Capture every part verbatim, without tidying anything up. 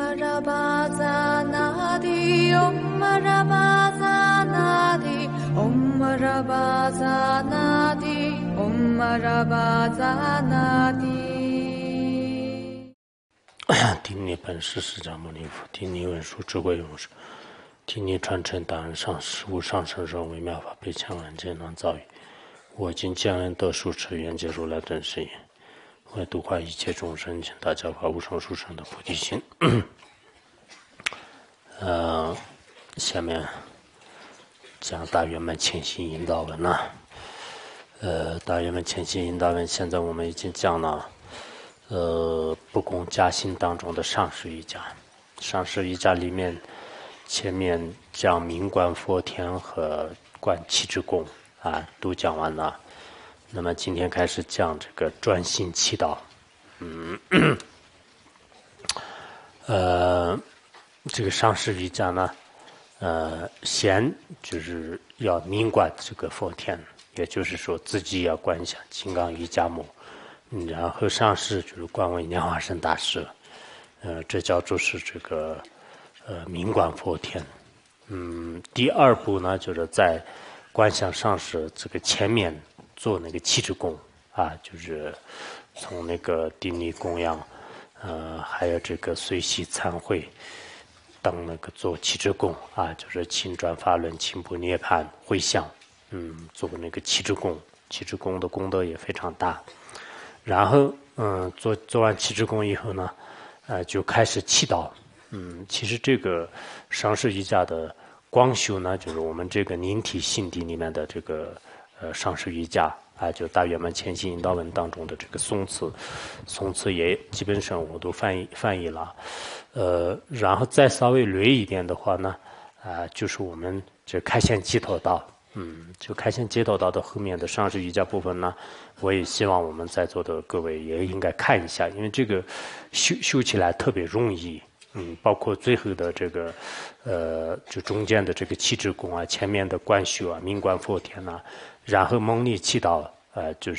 Marabazanadi, Om Marabazanadi, Om Marabazanadi, Om Marabazanadi。 听你本师释迦牟尼佛，听你文殊智慧勇士，听你传承大恩上师无上甚深微妙法，被千万劫难遭遇。我今见闻得受持愿解如来真实言，为度化一切众生，请大家发无上殊胜的菩提心。呃，下面讲大圆满前行引导文了。呃，大圆满前行引导文，现在我们已经讲了。呃，不共加行当中的上师瑜伽，上师瑜伽里面，前面讲明观佛天和观七支供啊，都讲完了。那么今天开始讲这个专心祈祷。嗯，呃，这个上师瑜伽呢，呃，先就是要明观这个佛天，也就是说自己要观想金刚瑜伽母。然后上师就是观为莲花生大师，呃，这叫做是这个呃明观佛天。嗯，第二步呢，就是在观想上师这个前面做那个七支供啊，就是从那个顶礼供养，呃，还有这个随喜参会等那个做七支供啊，就是请转法轮、请不涅槃、回向，嗯，做那个七支供，七支供的功德也非常大。然后，嗯，做做完七支供以后呢，呃，就开始祈祷。嗯，其实这个上师瑜伽的光修呢，就是我们这个凝体心地里面的这个呃上师瑜伽啊，就大圆满前行引导文当中的这个颂词，颂词也基本上我都翻译翻译了。呃，然后再稍微略一点的话呢，啊、呃，就是我们这开显解脱道。嗯，就开显解脱道的后面的上师瑜伽部分呢，我也希望我们在座的各位也应该看一下，因为这个修修起来特别容易。嗯，包括最后的这个，呃，就中间的这个七支供啊，前面的观修啊，明观佛天呐、啊，然后蒙力祈祷，呃，就是，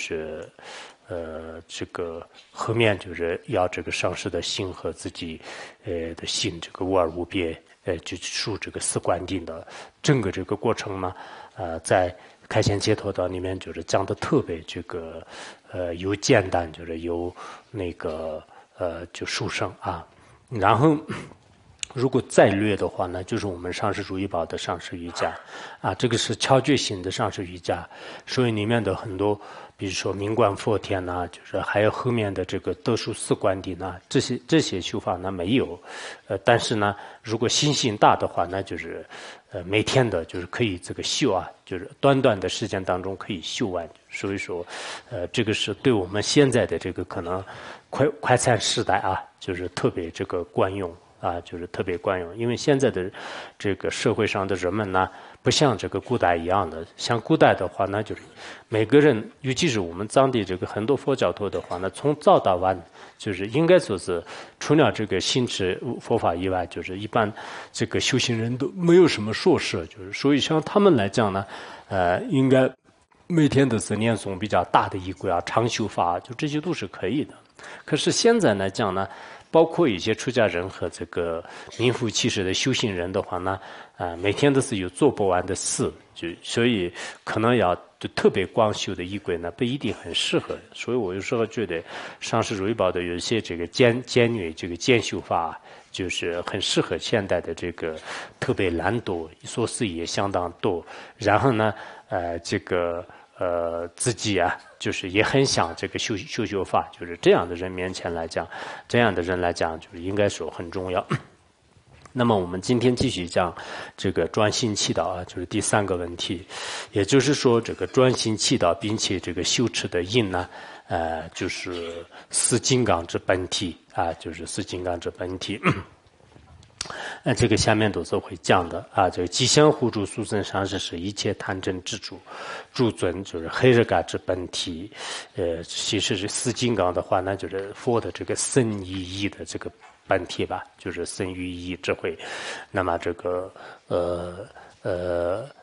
呃，这个后面就是要这个上师的心和自己，呃的心，这个无二无别，呃，就述这个四观定的整个这个过程嘛。呃，在开显解脱道里面，就是讲的特别这个，呃，有简单，就是有那个呃，就殊胜啊。然后，如果再略的话呢，就是我们上师如意宝的上师瑜伽啊，这个是敲觉型的上师瑜伽，所以里面的很多，比如说明观佛天呐、啊，就是还有后面的这个得数四观顶呐，这些这些修法呢没有，呃，但是呢，如果心性大的话呢，就是呃每天的就是可以这个修啊，就是短短的时间当中可以修完，所以说，呃，这个是对我们现在的这个可能快快餐时代啊，就是特别这个惯用。啊，就是特别惯用，因为现在的这个社会上的人们呢，不像这个古代一样的。像古代的话呢，就是每个人，尤其是我们当地这个很多佛教徒的话呢，从早到晚，就是应该说是除了这个行持佛法以外，就是一般这个修行人都没有什么硕士，就是所以像他们来讲呢，呃，应该每天都是念诵比较大的仪轨啊、长修法，就这些都是可以的。可是现在来讲呢，包括一些出家人和这个名副其实的修行人的话呢，啊、呃，每天都是有做不完的事，就所以可能要就特别光修的仪轨呢，不一定很适合。所以我有时候觉得上师如意宝的有一些这个简简略这个简修法，就是很适合现代的这个特别懒惰，琐事也相当多，然后呢，呃，这个。呃，自己啊，就是也很想这个修修修法，就是这样的人面前来讲，这样的人来讲，就是应该说很重要。那么我们今天继续讲这个专心祈祷啊，就是第三个问题，也就是说这个专心祈祷，并且这个修持的因呢，呃，就是四金刚之本体啊，就是四金刚之本体。呃，这个下面都是会讲的啊。这个吉祥护助殊胜上师是一切贪嗔之主，诸尊就是黑日嘎之本体。呃，其实是四金刚的话呢，就是佛的这个身意义的这个本体吧，就是身语意智慧。那么这个呃呃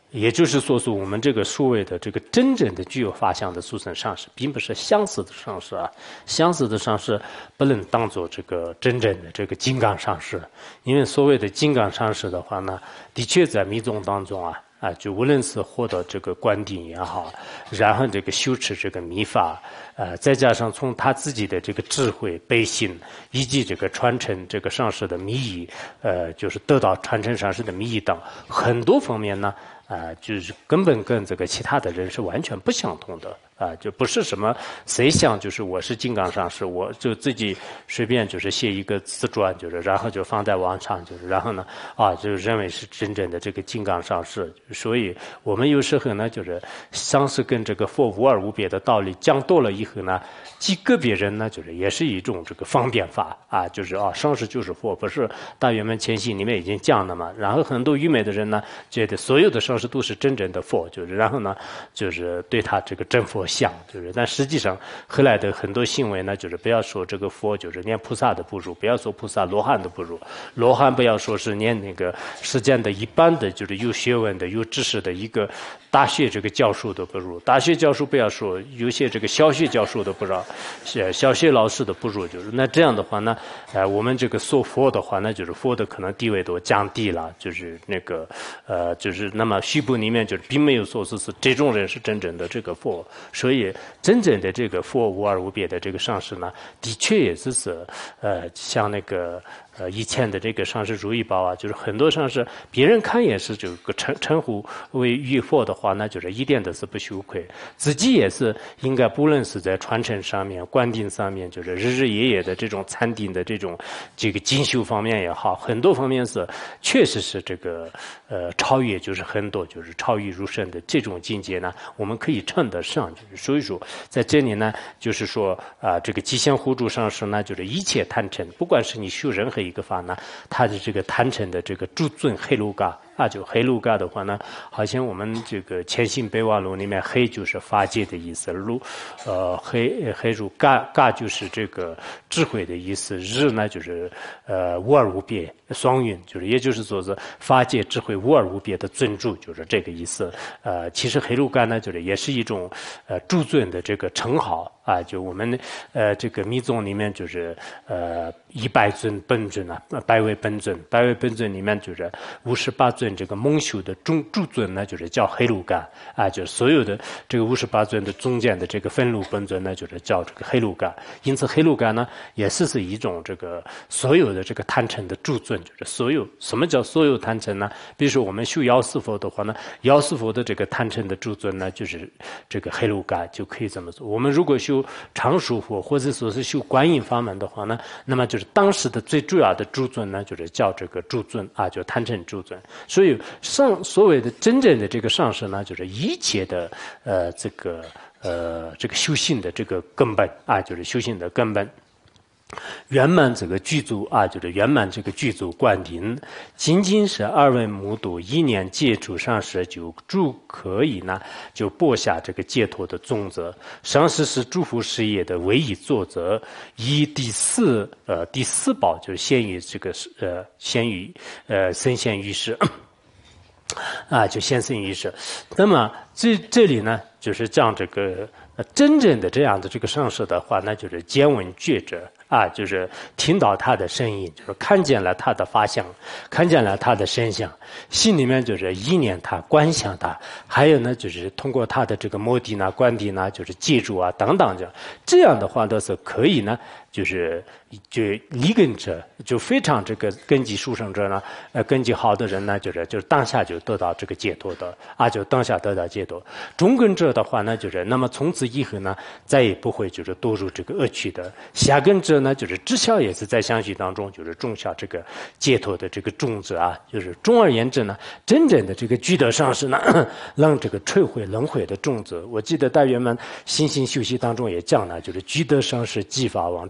也就是说，是我们这个所谓的这个真正的具有法相的殊胜上师，并不是相似的上师啊。相似的上师不能当做这个真正的这个金刚上师，因为所谓的金刚上师的话呢，的确在密宗当中啊。啊，就无论是获得这个观顶也好，然后这个修持这个密法，呃，再加上从他自己的这个智慧、悲心，以及这个传承这个上师的密意，呃，就是得到传承上师的密意等很多方面呢，啊、呃，就是根本跟这个其他的人是完全不相同的。啊，就不是什么谁想就是我是金刚上师，我就自己随便就是写一个自传，就是然后就放在网上，就是然后呢啊就认为是真正的这个金刚上师。所以我们有时候呢，就是上师跟这个佛无二无别的道理讲多了以后呢，即个别人呢就是也是一种这个方便法啊，就是啊上师就是佛，不是大圆满前行里面已经讲了嘛。然后很多愚昧的人呢，觉得所有的上师都是真正的佛，就是然后呢就是对他这个真佛。像就是，但实际上后来的很多行为呢，就是不要说这个佛，就是连菩萨都不如，不要说菩萨，罗汉都不如。罗汉不要说是连那个世间的一般的，就是有学问的、有知识的一个大学这个教授都不如。大学教授不要说，有些这个小学教授都不如，是小学老师都不如。就是那这样的话呢，呃，我们这个说佛的话呢，就是佛的可能地位都降低了，就是那个呃，就是那么虚部里面就是并没有说是是这种人是真正的这个佛。所以，真正的这个佛无二无别的这个上师呢，的确也是是呃，像那个呃以前的这个上师如意宝啊，就是很多上师，别人看也是这个称称呼为玉佛的话，那就是一点都是不羞愧，自己也是应该不论是在传承上面、观定上面，就是日日夜夜的这种禅定的这种这个精修方面也好，很多方面是确实是这个呃超越，就是很多就是超越入圣的这种境界呢，我们可以称得上。所以说，在这里呢，就是说啊、呃，这个吉祥护助上师呢，就是一切贪嗔，不管是你修任何一个法呢，它的这个贪嗔的这个诸尊黑路嘎啊，就黑路嘎的话呢，好像我们这个乾信备忘录里面黑就是法界的意思，路呃黑黑入嘎嘎就是这个智慧的意思，日呢就是呃无二无别双运，就是也就是说是法界智慧无二无别的尊主，就是这个意思。呃，其实黑路嘎呢，就是也是一种呃诸尊的这个称号啊，就我们呃这个密宗里面就是呃一百尊本尊啊，百位本尊，百位本尊里面就是五十八尊这个蒙修的中诸尊呢，就是叫黑路嘎啊，就是所有的这个五十八尊的中间的这个分路本尊呢，就是叫这个黑路嘎。因此黑路嘎呢，也是是一种这个所有的这个贪嗔的诸尊，就是所有什么叫所有贪嗔呢？比如说我们修药师佛的话呢，药师佛的这个贪嗔的诸尊呢，就是这个黑路嘎，就可以这么说。我们如果修常熟佛或者说是修观音法门的话呢，那么就是当时的最主要的诸尊呢，就是叫这个诸尊啊，就贪嗔诸尊。所以上所谓的真正的这个上师呢，就是一切的呃这个呃这个修行的这个根本啊，就是修行的根本。圆满这个具足啊，就是圆满这个具足灌顶，仅仅是二位目睹一念接触上师，就足可以呢，就播下这个解脱的宗则。上师是诸佛事业的唯一作则，以第四呃第四宝就是先于这个呃先于呃身现于世。啊，就先生于世。那么这这里呢，就是讲这个呃真正的这样的这个上师的话，那就是见闻觉者啊，就是听到他的声音，就是看见了他的法相，看见了他的身相，心里面就是意念他、观想他，还有呢，就是通过他的这个摩地呢、观地呢，就是记住啊等等这样，这样的话都是可以呢。就是就立根者，就非常这个根基殊胜者呢，呃，根基好的人呢，就是就是当下就得到这个解脱的啊，就当下得到解脱。中根者的话呢，就是那么从此以后呢，再也不会就是堕入这个恶趣的。下根者呢，就是知晓也是在相续当中，就是种下这个解脱的这个种子啊，就是总而言之呢，真正的这个具德上师呢，让这个摧毁轮回的种子。我记得大圆满心性修习当中也讲了，就是具德上师技法王。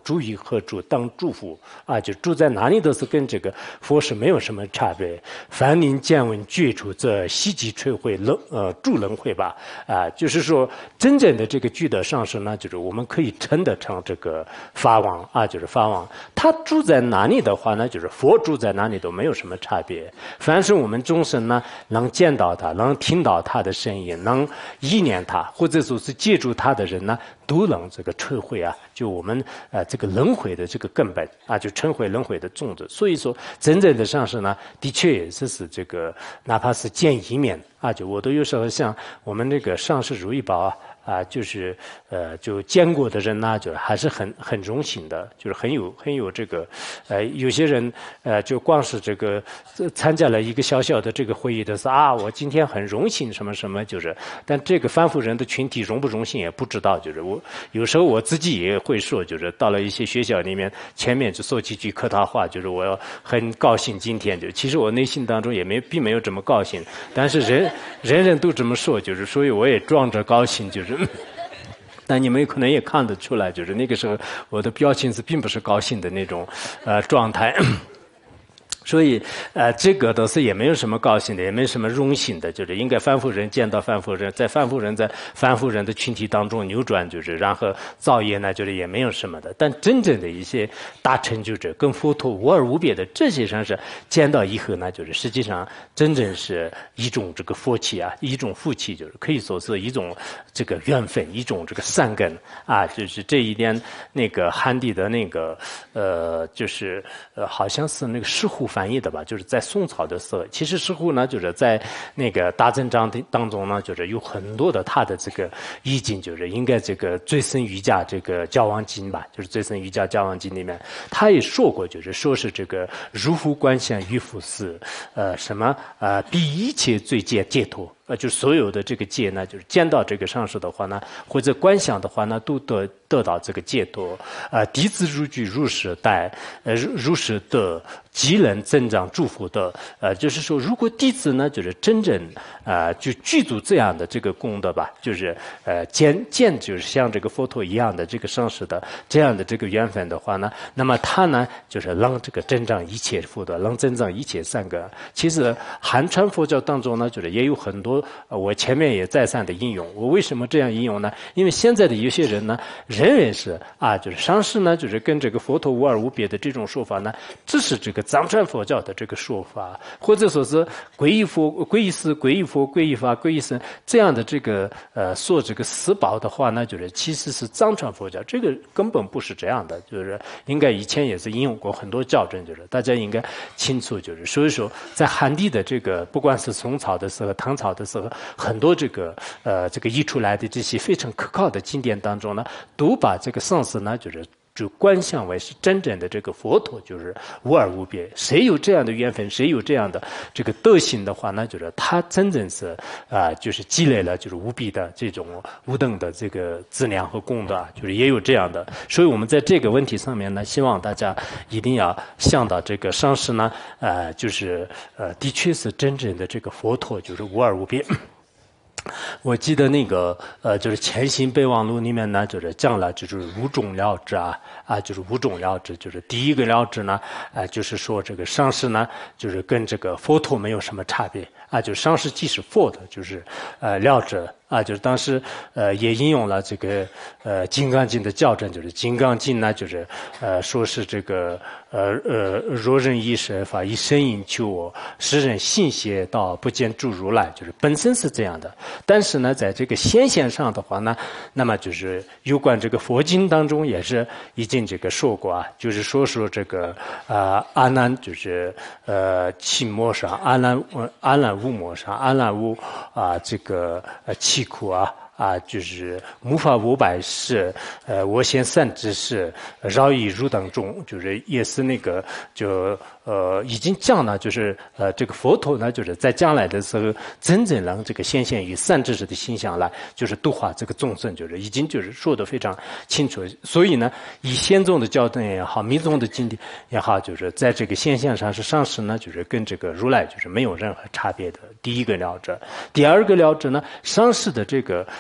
住于何处当祝福啊，就住在哪里都是跟这个佛是没有什么差别。凡临见闻觉处，则悉即摧毁轮呃住轮回吧啊，就是说真正的这个具德上师呢，就是我们可以称得成这个法王啊，就是法王。他住在哪里的话呢，就是佛住在哪里都没有什么差别。凡是我们众生呢，能见到他，能听到他的声音，能意念他，或者说是借助他的人呢，都能这个摧毁啊，就我们呃这个轮回的这个根本啊，就摧毁轮回的种子。所以说，真正的上师呢，的确也是是这个，哪怕是见一面啊，就我都有时候像我们那个上师如意宝啊。啊，就是呃，就见过的人呢，就是还是很很荣幸的，就是很有很有这个，呃，有些人呃，就光是这个参加了一个小小的这个会议的是啊，我今天很荣幸什么什么，就是，但这个凡夫人的群体荣不荣幸也不知道，就是我有时候我自己也会说，就是到了一些学校里面，前面就说几句客套话，就是我要很高兴今天，就其实我内心当中也没并没有这么高兴，但是人人人都这么说，就是所以我也装着高兴，就是。但你们可能也看得出来，就是那个时候我的表情是并不是高兴的那种呃状态。所以，呃，这个倒是也没有什么高兴的，也没有什么荣幸的，就是应该凡夫人见到凡夫人，在凡夫人在凡夫人的群体当中扭转，就是然后造业呢，就是也没有什么的。但真正的一些大成就者，跟佛陀无二无别的这些上是见到以后呢，就是实际上真正是一种这个佛气啊，一种福气，就是可以说是一种这个缘分，一种这个善根啊，就是这一点那个汉地的那个呃，就是呃，好像是那个石虎翻译的吧，就是在宋朝的时候，其实石虎呢，就是在那个大增章当中呢，就是有很多的他的这个意境，就是应该这个最深瑜伽这个交往经吧，就是最深瑜伽交往经里面，他也说过，就是说是这个如复观想于复是，呃，什么呃，比一切罪戒解脱。呃，就所有的这个戒呢，就是见到这个上师的话呢，或者观想的话呢，都得得到这个解脱。呃，弟子如具如是待，呃，如是得，即能增长祝福的。呃，就是说，如果弟子呢，就是真正呃，就具足这样的这个功德吧，就是呃，见见就是像这个佛陀一样的这个上师的这样的这个缘分的话呢，那么他呢，就是能这个增长一切福德，能增长一切善根。其实汉传佛教当中呢，就是也有很多。呃，我前面也再三的引用，我为什么这样引用呢？因为现在的有些人呢，仍然是啊，就是上师呢，就是跟这个佛陀无二无别的这种说法呢，这是这个藏传佛教的这个说法，或者说是皈依佛、皈依师、皈依佛、皈依法、皈依僧这样的这个呃说这个四宝的话呢，就是其实是藏传佛教，这个根本不是这样的，就是应该以前也是引用过很多校正，就是大家应该清楚，就是所以说在汉地的这个不管是宋朝的时候、唐朝的时候。很多这个呃这个译出来的这些非常可靠的经典当中呢，都把这个上师呢，就是就观想为是真正的这个佛陀，就是无二无别。谁有这样的缘分，谁有这样的这个德行的话呢，就是他真正是啊、呃，就是积累了就是无比的这种无等的这个资粮和功德，就是也有这样的。所以我们在这个问题上面呢，希望大家一定要向到这个上师呢，呃，就是呃，的确是真正的这个佛陀，就是无二无别。我记得那个呃，就是《前行备忘录》里面呢，就是讲了，就是五种了知啊啊，就是五种了知，就是第一个了知呢，啊、呃，就是说这个上师呢，就是跟这个佛陀没有什么差别啊，就是上师既是佛的，就是呃了知啊，就是当时呃也引用了这个呃《金刚经》的校正，就是《金刚经》呢，就是呃说是这个呃呃若人一时法以身应求我，使人信邪道不见诸如来，就是本身是这样的。但是呢，在这个显现上的话呢，那么就是有关这个佛经当中也是已经这个说过啊，就是说说这个啊、呃、阿难就是呃气魔上，阿难阿难无魔上，阿难无啊、呃、这个呃气苦啊。啊，就是无法五百世，呃，我先善知识，饶以入等中，就是也是那个就呃已经讲了，就是呃这个佛陀呢，就是在将来的时候，真正让这个显现于善知识的形象来，就是度化这个众生，就是已经就是说得非常清楚。所以呢，以显宗的教典也好，密宗的经典也好，就是在这个现象上是上师呢，就是跟这个如来就是没有任何差别的。第一个了知，第二个了知呢，上师的这个。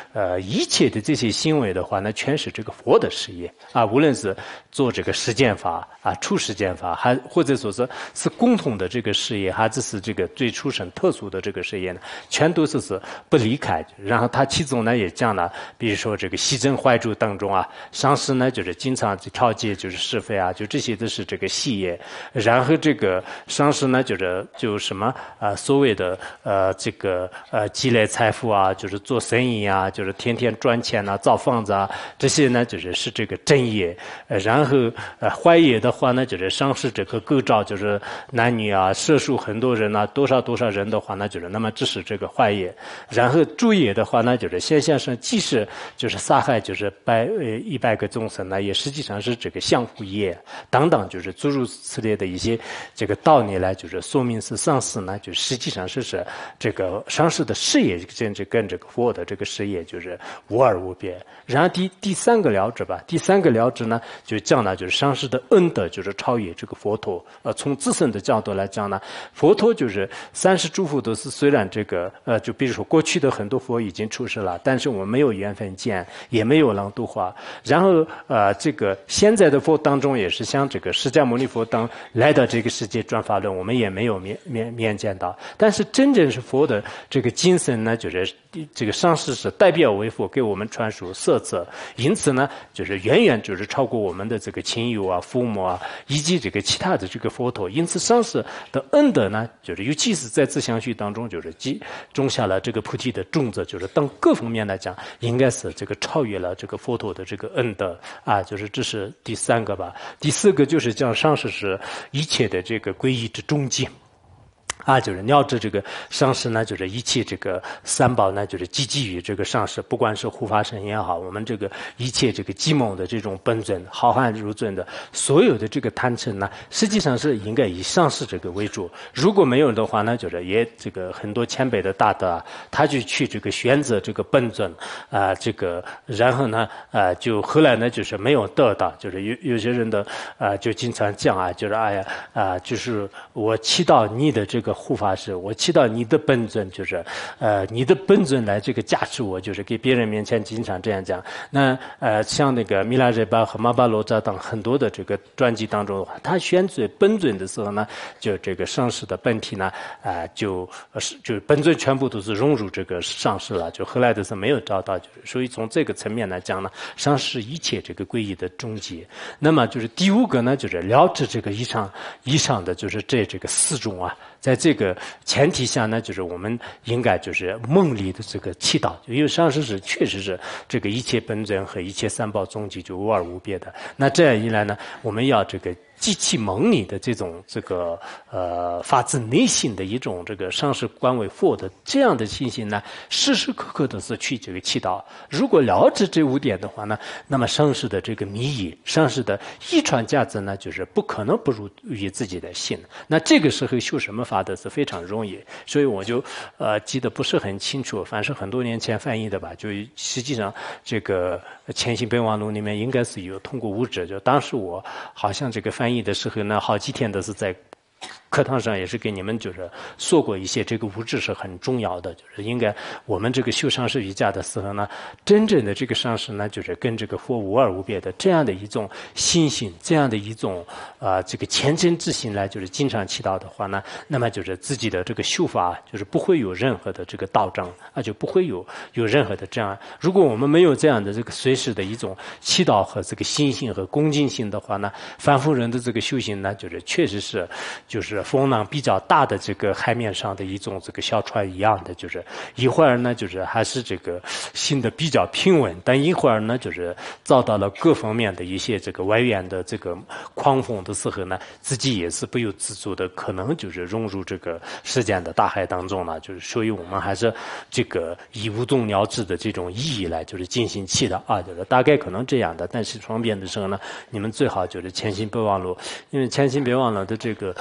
呃一切的这些行为的话呢，全是这个佛的事业啊，无论是做这个实践法啊、出实践法，还或者说是是共同的这个事业，还只是这个最出生特殊的这个事业呢，全都是是不离开。然后他其中呢也讲了，比如说这个西真怀主当中啊，上师呢就是经常调节就是是非啊，就这些都是这个细业。然后这个上师呢就是就什么啊、呃、所谓的呃这个呃积累财富啊，就是做生意啊，就是天天赚钱啊，造房子啊，这些呢就是是这个正业。呃然后呃坏业的话呢，就是上师这个构造就是男女啊，摄受很多人啊，多少多少人的话呢，就是那么这是这个坏业。然后助业的话呢，就是现象上即使就是杀害就是百呃一百个众生呢，也实际上是这个相互业等等，就是诸如此类的一些这个道理来，就是说明是上师呢，就实际上是是这个上师的事业甚至跟这个佛的这个事业就是无二无别。然后第第三个了知吧，第三个了知呢，就讲呢就是上师的恩德就是超越这个佛陀。呃，从自身的角度来讲呢，佛陀就是三世诸佛都是虽然这个呃，就比如说过去的很多佛已经出世了，但是我们没有缘分见，也没有能度化。然后呃，这个现在的佛当中也是像这个释迦牟尼佛等来到这个世界转法轮，我们也没有面面面见到。但是真正是佛的这个精神呢，就是这个上师是代表为佛给我们传输色泽，因此呢，就是远远就是超过我们的这个亲友啊、父母啊，以及这个其他的这个佛陀。因此上师的恩德呢，就是尤其是在自相续当中，就是积种下了这个菩提的种子，就是当各方面来讲，应该是这个超越了这个佛陀的这个恩德啊，就是这是第三个吧。第四个就是讲上师是一切的这个皈依之终极。啊，就是了知这个上师呢，就是一切这个三宝呢，就是积基于这个上师，不管是护法神也好，我们这个一切这个积猛的这种本尊、浩瀚如尊的所有的这个贪嗔呢，实际上是应该以上师这个为主。如果没有的话呢，就是也这个很多前辈的大德啊，他就去这个选择这个本尊啊、呃，这个然后呢，啊、呃，就后来呢，就是没有得到，就是有有些人的啊、呃，就经常讲啊，就是哎呀啊、呃，就是我祈祷你的这个。护法师，我祈祷你的本尊，就是呃，你的本尊来这个加持我，就是给别人面前经常这样讲。那呃，像那个米拉热巴和马巴罗扎等很多的这个专辑当中的话，他选择本尊的时候呢，就这个上师的本体呢，啊、呃，就就本尊全部都是融入这个上师了，就后来的是没有找到，就是所以从这个层面来讲呢，上师一切这个皈依的终极。那么就是第五个呢，就是了知这个以上以上的就是这这个四种啊。在这个前提下呢，就是我们应该就是梦里的这个祈祷，因为上师是确实是这个一切本尊和一切三宝终极就无二无别的。那这样一来呢，我们要这个激起蒙你的这种这个呃发自内心的一种这个上师观为佛的这样的信心呢，时时刻刻的是去这个祈祷。如果了知这五点的话呢，那么上师的这个密意、上师的遗传价值呢，就是不可能不如于自己的心。那这个时候修什么法的是非常容易，所以我就呃记得不是很清楚，反正很多年前翻译的吧，就实际上这个《前行备忘录》里面应该是有通过物质，就当时我好像这个翻译的时候呢，好几天都是在课堂上也是给你们就是说过一些这个物质是很重要的，就是应该我们这个修上师瑜伽的时候呢，真正的这个上师呢，就是跟这个佛无二无别的这样的一种信心，这样的一种啊、呃、这个虔诚之心来就是经常祈祷的话呢，那么就是自己的这个修法就是不会有任何的这个道障啊，就不会有有任何的障碍。如果我们没有这样的这个随时的一种祈祷和这个信心和恭敬心的话呢，凡夫人的这个修行呢，就是确实是就是风浪比较大的这个海面上的一种这个小船一样的，就是一会儿呢就是还是这个行得比较平稳，但一会儿呢就是遭到了各方面的一些这个外缘的这个狂风的时候呢，自己也是不由自主的可能就是融入这个世间的大海当中了，就是所以我们还是这个以无踪了知的这种意义来就是进行祈祷啊，就是大概可能这样的。但是方便的时候呢，你们最好就是前行备忘录，因为前行备忘录的这个作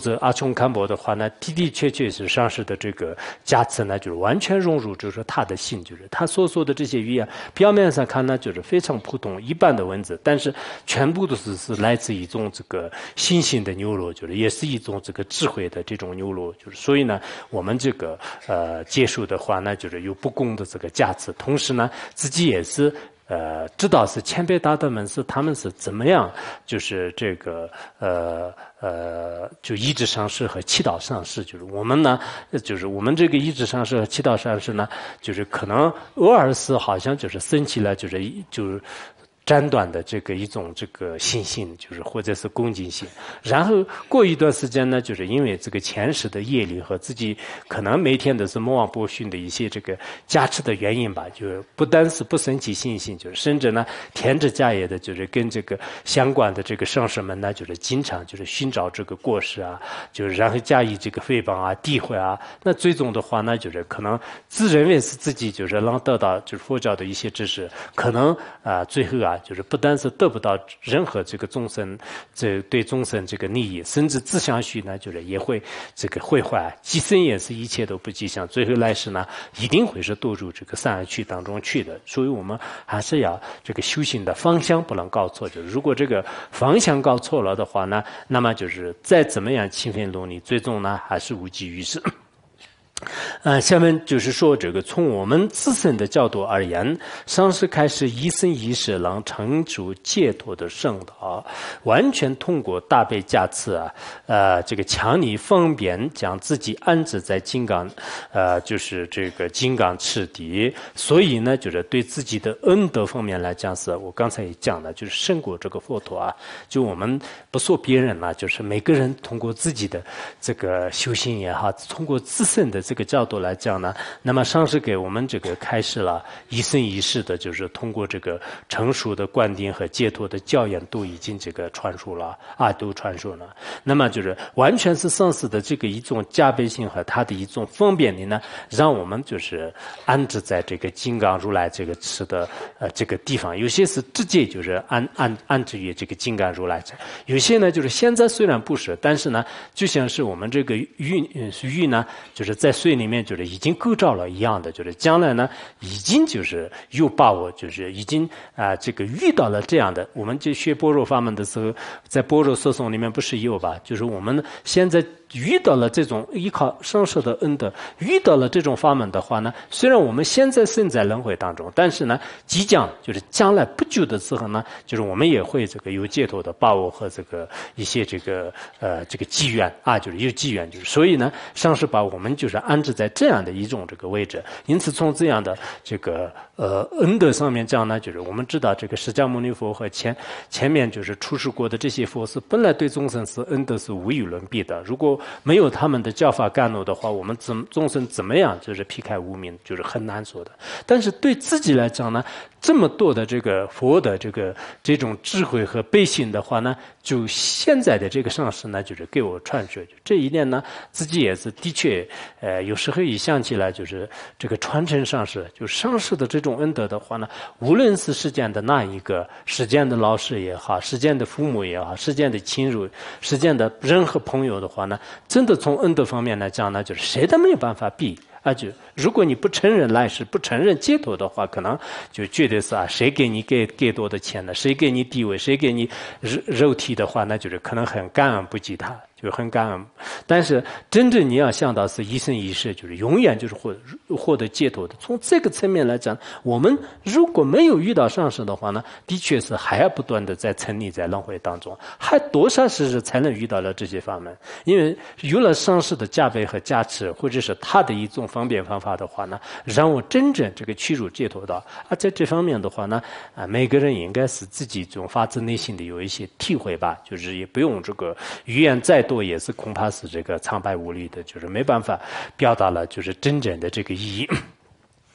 者阿穷堪博的话呢，的的确确是上师的这个加持呢，就是完全融入，就是说他的心，就是他所说的这些语言，表面上看呢就是非常普通一般的文字，但是全部都是是来自一种这个信心的牛肉，就是也是一种这个智慧的这种牛肉，就是所以呢，我们这个呃接受的话呢，就是有不共的这个价值，同时呢，自己也是。呃，知道是谦卑大德们是他们是怎么样，就是这个呃呃，就意志上师和祈祷上师，就是我们呢，就是我们这个意志上师和祈祷上师呢，就是可能偶尔是好像就是升起了，就是就是。斩断的这个一种这个信心，就是或者是恭敬心，然后过一段时间呢，就是因为这个前世的业力和自己可能每天都是莫忘波旬的一些这个加持的原因吧，就不单是不升起信心，就是甚至呢田之家业的，就是跟这个相关的这个上师们呢，就是经常就是寻找这个过失啊，就是然后加以这个诽谤啊、诋毁啊，那最终的话呢，就是可能自认为是自己就是能得到就是佛教的一些知识，可能啊、呃、最后啊。就是不但是得不到任何这个众生，这对众生这个利益，甚至自相续呢，就是也会这个毁坏，今生也是一切都不吉祥，最后来世呢，一定会是堕入这个三恶趣当中去的。所以我们还是要这个修行的方向不能搞错，就是如果这个方向搞错了的话呢，那么就是再怎么样勤奋努力，最终呢还是无济于事。呃，下面就是说，这个从我们自身的角度而言，上师开始一生一世能成就解脱的圣道，完全通过大悲加持啊，呃，这个强力方便将自己安置在金刚，呃，就是这个金刚持底，所以呢，就是对自己的恩德方面来讲，是我刚才也讲了，就是胜过这个佛陀啊。就我们不说别人了，就是每个人通过自己的这个修行也好，通过自身的这个角度来讲呢，那么上师给我们这个开始了一生一世的，就是通过这个成熟的观点和解脱的教言都已经这个传输了啊，都传输了。那么就是完全是上师的这个一种加倍性和他的一种方便力呢，让我们就是安置在这个金刚如来这个持的呃这个地方。有些是直接就是安安安置于这个金刚如来这，有些呢就是现在虽然不是，但是呢就像是我们这个玉玉呢，就是在水里面就是已经构造了一样的，就是将来呢已经就是有把握，就是已经啊、呃、这个遇到了这样的。我们就学般若法门的时候，在般若说诵里面不是有吧？就是我们现在遇到了这种依靠上师的恩德，遇到了这种法门的话呢，虽然我们现在身在轮回当中，但是呢，即将就是将来不久的时候呢，就是我们也会这个有解脱的把握和这个一些这个呃这个机缘啊，就是有机缘，就是所以呢，上师把我们就是安置在这样的一种这个位置。因此，从这样的这个呃恩德上面讲呢，就是我们知道这个释迦牟尼佛和前前面就是出世过的这些佛是本来对众生是恩德是无与伦比的。如果没有他们的教法甘露的话，我们怎众生怎么样就是劈开无明，就是很难说的。但是对自己来讲呢，这么多的这个佛的这个这种智慧和悲心的话呢，就现在的这个上师呢，就是给我传授这一点呢，自己也是的确，呃，有时候一想起来，就是这个传承上师，就上师的这种恩德的话呢，无论是世间的那一个，世间的老师也好，世间的父母也好，世间的亲友，世间的任何朋友的话呢，真的从恩德方面来讲呢，就是谁都没有办法比。啊，就如果你不承认来世，不承认解脱的话，可能就觉得是啊，谁给你给给多的钱呢？谁给你地位？谁给你肉肉体的话，那就是可能很感恩不及他，就很感恩。但是真正你要想到是一生一世，就是永远就是获获得解脱的。从这个层面来讲，我们如果没有遇到上师的话呢，的确是还要不断的在沉溺在轮回当中，还多少世世才能遇到了这些法门？因为有了上师的加倍和加持，或者是他的一种方便方法的话呢，让我真正这个屈辱解脱到啊，在这方面的话呢，啊，每个人应该是自己这种发自内心的有一些体会吧，就是也不用这个语言再多，也是恐怕是这个苍白无力的，就是没办法表达了就是真正的这个意义。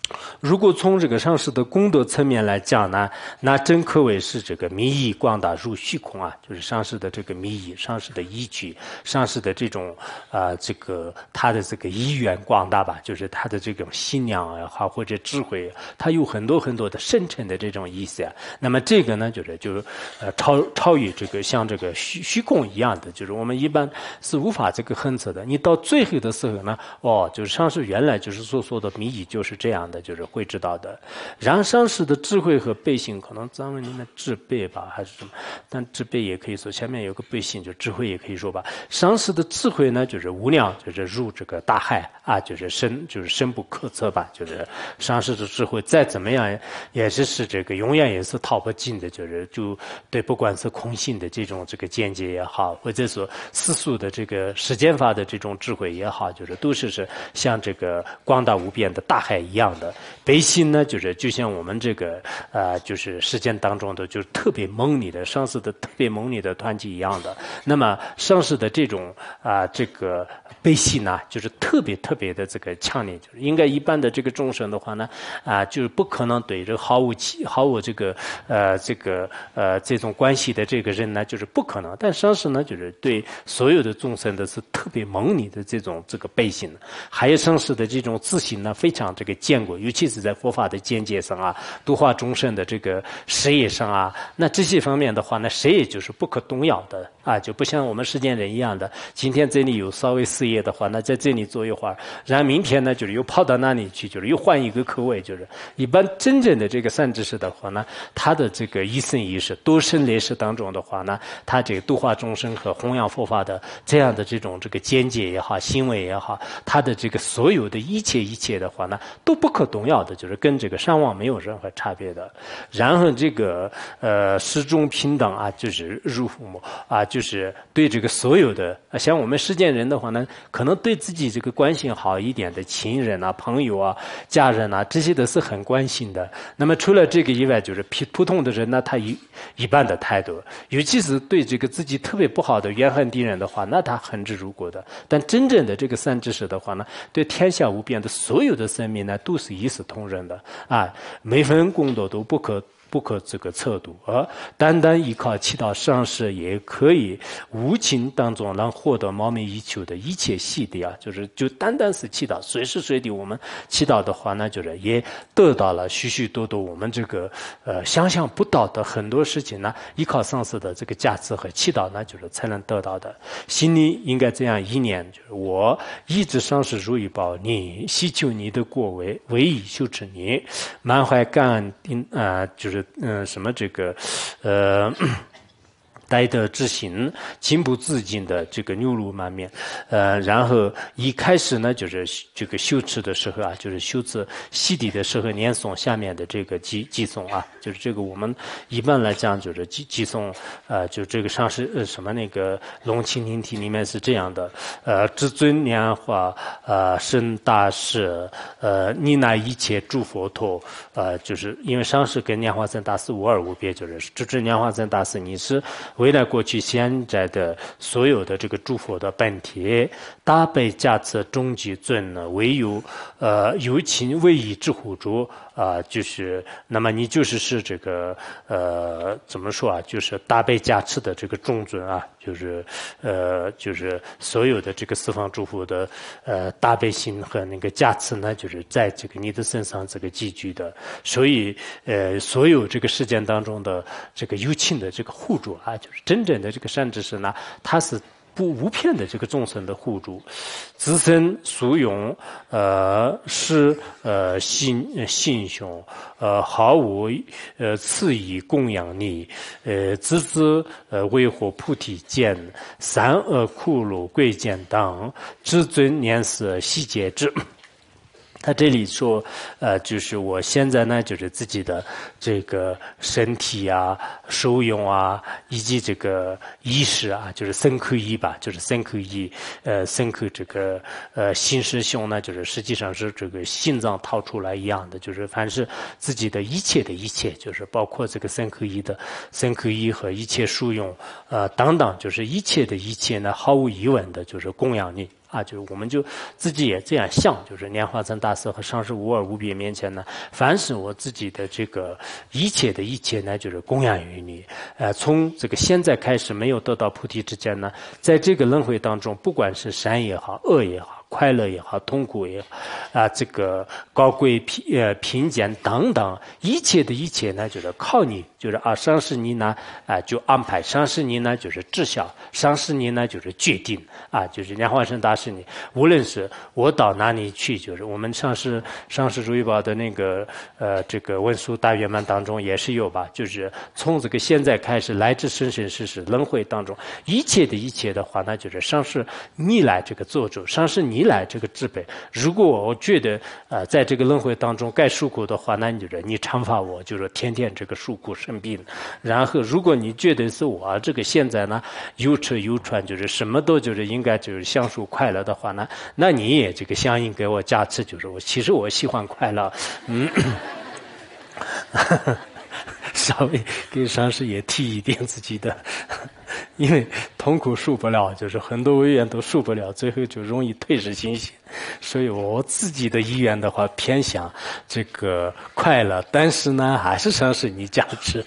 如果从这个上师的功德层面来讲呢，那真可谓是这个迷意广大入虚空啊，就是上师的这个迷意，上师的依据，上师的这种啊、呃，这个他的这个意愿广大吧，就是他的这种信仰也好或者智慧，他有很多很多的深沉的这种意思啊。那么这个呢，就是就是呃超超越这个像这个虚虚空一样的，就是我们一般是无法这个衡测的。你到最后的时候呢，哦，就是上师原来就是所说的迷意就是这样的。就是会知道的，然后上师的智慧和背性，可能藏文里面智背吧，还是什么？但智背也可以说，前面有个背性，就智慧也可以说吧。上师的智慧呢，就是无量，就是入这个大海啊，就是深，就是深不可测吧。就是上师的智慧再怎么样，也是是这个永远也是套不尽的，就是就对，不管是空性的这种这个见解也好，或者说世俗的这个时间法的这种智慧也好，就是都是是像这个广大无边的大海一样的。悲心呢，就是就像我们这个呃，就是世间当中的就是特别蒙你的上师的特别蒙你的团体一样的。那么上师的这种啊、呃，这个悲心呢，就是特别特别的这个强烈，就是应该一般的这个众生的话呢，啊、呃，就是不可能对这个毫无毫无这个呃这个呃这种关系的这个人呢，就是不可能。但上师呢，就是对所有的众生的是特别蒙你的这种这个悲心，还有上师的这种自信呢，非常这个坚固。尤其是在佛法的见解上啊，度化众生的这个事业上啊，那这些方面的话呢，谁也就是不可动摇的啊，就不像我们世间人一样的，今天这里有稍微事业的话，那在这里做一会儿，然后明天呢，就是又跑到那里去，就是又换一个口味，就是一般真正的这个善知识的话呢，他的这个一生一世、多生来世当中的话呢，他这个度化众生和弘扬佛法的这样的这种这个见解也好、行为也好，他的这个所有的一切一切的话呢，都不可动摇的，就是跟这个上望没有任何差别的。然后这个呃始终平等啊，就是入父啊，就是对这个所有的，像我们世间人的话呢，可能对自己这个关心好一点的亲人啊、朋友啊、家人啊，这些都是很关心的。那么除了这个以外，就是普通的人呢，他一一般的态度，尤其是对这个自己特别不好的怨恨敌人的话，那他恨之入骨的。但真正的这个善知识的话呢，对天下无边的所有的生命呢，都是一视同仁的啊，每份功德都不可不可这个测度，而单单依靠祈祷上师，也可以无情当中能获得梦寐以求的一切喜地啊！就是就单单是祈祷，随时随地我们祈祷的话呢，就是也得到了许许多多我们这个呃想象不到的很多事情呢，依靠上师的这个加持和祈祷呢，就是才能得到的。心里应该这样意念，就是我一直上师如意报你，希求你的果位，唯以修持你，满怀感恩啊、呃，就是。嗯，什么这个，呃。待得之心，情不自禁的这个流露满面，呃，然后一开始呢，就是这个修持的时候啊，就是修持洗涤的时候念诵下面的这个偈偈颂啊，就是这个我们一般来讲就是偈偈颂，呃，就这个上师呃什么那个龙蜻蜓体里面是这样的，呃，至尊莲花，呃，生大士，呃，你乃一切诸佛陀，呃，就是因为上师跟莲花生大师无二无别，就是至尊莲花生大师，你是。未来过去现在的所有的这个诸佛的本体，大悲加持终极尊呢，唯有呃有情唯一之护主啊、呃，就是那么你就是是这个呃怎么说啊，就是大悲加持的这个中尊啊，就是呃就是所有的这个四方诸佛的呃大悲心和那个加持呢，就是在这个你的身上这个集聚的，所以呃所有这个世间当中的这个有情的这个护主啊。就是真正的这个善知识呢，他是不无骗的这个众生的护主，自身所用，呃是呃信信雄，呃毫无呃次以供养你，呃自知呃为获菩提见，三恶苦路贵见等，至尊念思悉皆知。他这里说，呃，就是我现在呢，就是自己的这个身体啊、受用啊，以及这个意识啊，就是身口意吧，就是身口意，呃，身口这个呃心识胸呢，就是实际上是这个心脏掏出来一样的，就是凡是自己的一切的一切，就是包括这个身口意的身口意和一切受用，呃，等等，就是一切的一切呢，毫无疑问的，就是供养你。 啊，就是我们就自己也这样想，就是莲花生大师和上师无二无别面前呢，凡是我自己的这个一切的一切呢，就是供养于你。呃，从这个现在开始没有得到菩提之前呢，在这个轮回当中，不管是善也好，恶也好，快乐也好，痛苦也好，啊，这个高贵贫呃贫贱等等，一切的一切呢，就是靠你，就是啊，上师你呢啊就安排，上师你呢就是知晓，上师你呢就是决定啊，就是莲花生大师你，无论是我到哪里去，就是我们上师上师如意宝的那个呃这个文殊大圆满当中也是有吧，就是从这个现在开始，来至生生世世轮回当中，一切的一切的话，那就是上师你来这个做主，上师你来这个支配。如果我觉得呃在这个轮回当中该受苦的话，那你就是你惩罚我，就是天天这个受苦生病。然后如果你觉得是我这个现在呢有吃有穿，就是什么都就是应该就是享受快乐的话呢，那你也这个相应给我加持，就是我其实我喜欢快乐，嗯。稍微给上师也提一点自己的，因为痛苦受不了，就是很多委员都受不了，最后就容易退失信心。所以我自己的意愿的话，偏向这个快乐，但是呢，还是上师你加持。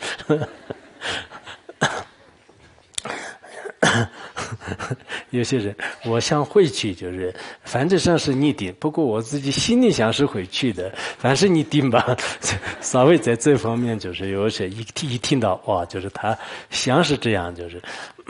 有些人我想回去，就是反正上是你定，不过我自己心里想是回去的，凡是你定吧。稍微在这方面就是有些一一听到哇，就是他想是这样，就是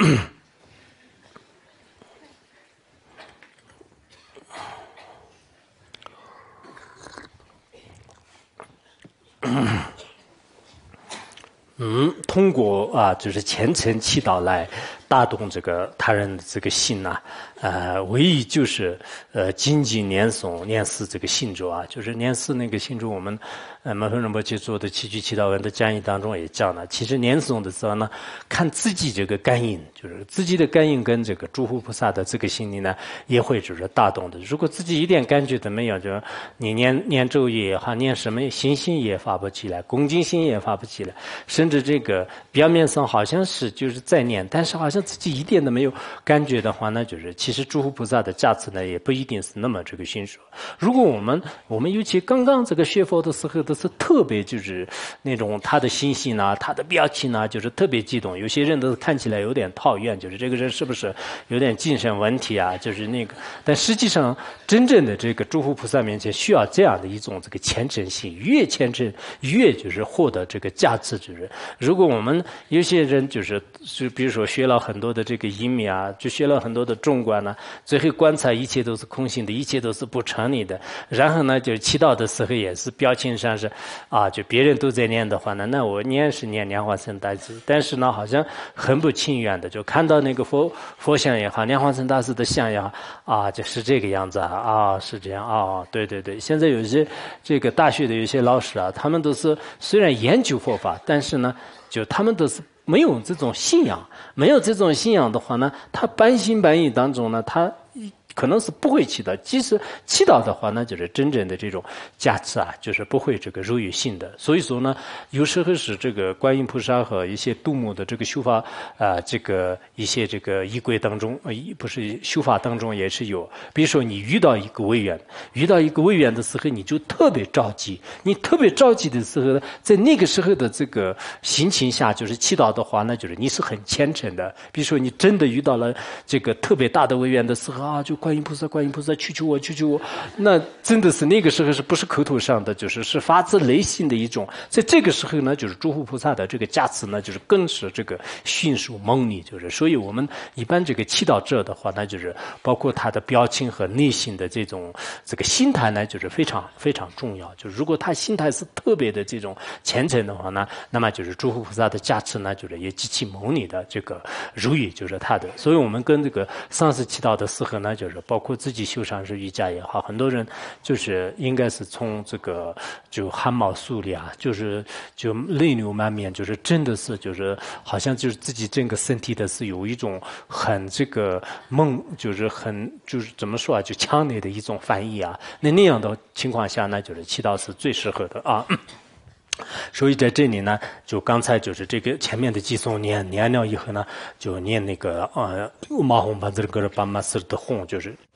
嗯，通过啊，就是虔诚祈祷来打动这个他人的这个心呐、啊，呃，唯一就是呃，精进念诵念思这个信咒啊，就是念思那个信咒，我们呃马峰仁波切做的七句祈祷文的讲义当中也讲了，其实念诵的时候呢，看自己这个感应，就是自己的感应跟这个诸佛菩萨的这个心里呢，也会就是打动的。如果自己一点感觉都没有，就是你念念咒也好，念什么信心也发不起来，恭敬心也发不起来，甚至这个表面上好像是就是在念，但是好像自己一点都没有感觉的话呢，就是其实诸佛菩萨的加持呢，也不一定是那么这个迅速。如果我们我们尤其刚刚这个学佛的时候，都是特别就是那种他的心性啊，他的表情啊，就是特别激动。有些人都看起来有点讨厌，就是这个人是不是有点精神问题啊？就是那个，但实际上真正的这个诸佛菩萨面前需要这样的一种这个虔诚心，越虔诚越就是获得这个价值。就是如果我们有些人就是就比如说学了很多的这个音密啊，就学了很多的中观呢、啊，最后观察一切都是空性的，一切都是不成立的。然后呢，就是祈祷的时候也是表情上是啊，就别人都在念的话呢，那我念是念莲花生大师，但是呢，好像很不情愿的，就看到那个佛佛像也好，莲花生大师的像也好啊，就是这个样子啊，啊是这样啊，对对对。现在有些这个大学的有些老师啊，他们都是虽然研究佛法，但是呢，就他们都是没有这种信仰，没有这种信仰的话呢，他半信半疑当中呢，他可能是不会祈祷，即使祈祷的话呢，就是真正的这种加持啊，就是不会这个入于心的。所以说呢，有时候是这个观音菩萨和一些度母的这个修法啊、呃，这个一些这个仪轨当中，呃，不是修法当中也是有。比如说你遇到一个违缘，遇到一个违缘的时候，你就特别着急。你特别着急的时候呢，在那个时候的这个心情下，就是祈祷的话呢，就是你是很虔诚的。比如说你真的遇到了这个特别大的违缘的时候啊，就观音菩萨，观音菩萨，求求我，求求我！那真的是那个时候是不是口头上的，就是是发自内心的一种。在这个时候呢，就是诸佛菩萨的这个加持呢，就是更是这个迅速猛烈，就是所以我们一般这个祈祷者的话，那就是包括他的表情和内心的这种这个心态呢，就是非常非常重要。就是如果他心态是特别的这种虔诚的话呢，那么就是诸佛菩萨的加持呢，就是也极其猛烈的这个如意，就是他的。所以我们跟这个上师祈祷的时候呢，就是包括自己修上师瑜伽也好，很多人就是应该是从这个就汗毛竖立啊，就是就泪流满面，就是真的是就是好像就是自己整个身体的是有一种很这个梦，就是很就是怎么说啊，就强烈的一种反应啊。那那样的情况下呢，就是祈祷是最适合的啊。所以在这里呢，就刚才就是这个前面的寄诵念念了以后呢，就念那个呃马红把这个巴马斯的红，就是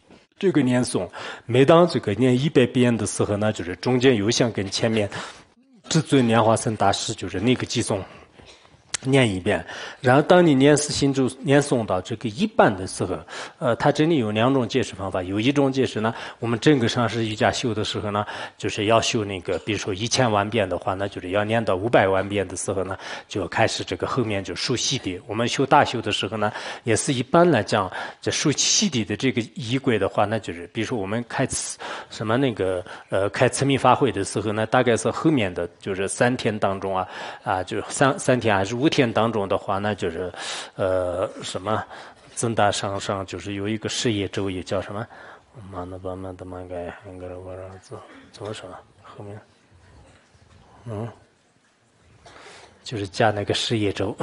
这个念诵，每当这个念一百遍的时候呢，就是中间又想跟前面至尊莲花生大师就是那个偈颂念一遍，然后当你念四心咒念诵到这个一半的时候，呃，它这里有两种解释方法。有一种解释呢，我们整个上师瑜伽修的时候呢，就是要修那个，比如说一千万遍的话呢，就是要念到五百万遍的时候呢，就开始这个后面就数细谛。我们修大修的时候呢，也是一般来讲，这数细谛的这个仪轨的话呢，就是比如说我们开什么那个呃开慈密法会的时候呢，大概是后面的就是三天当中啊啊，就是三三天还是五天当中的话呢，就是呃什么增大上上就是有一个事业周也叫什么嘛那吧嘛的嘛该应该我让怎怎么说后面嗯就是加那个事业周。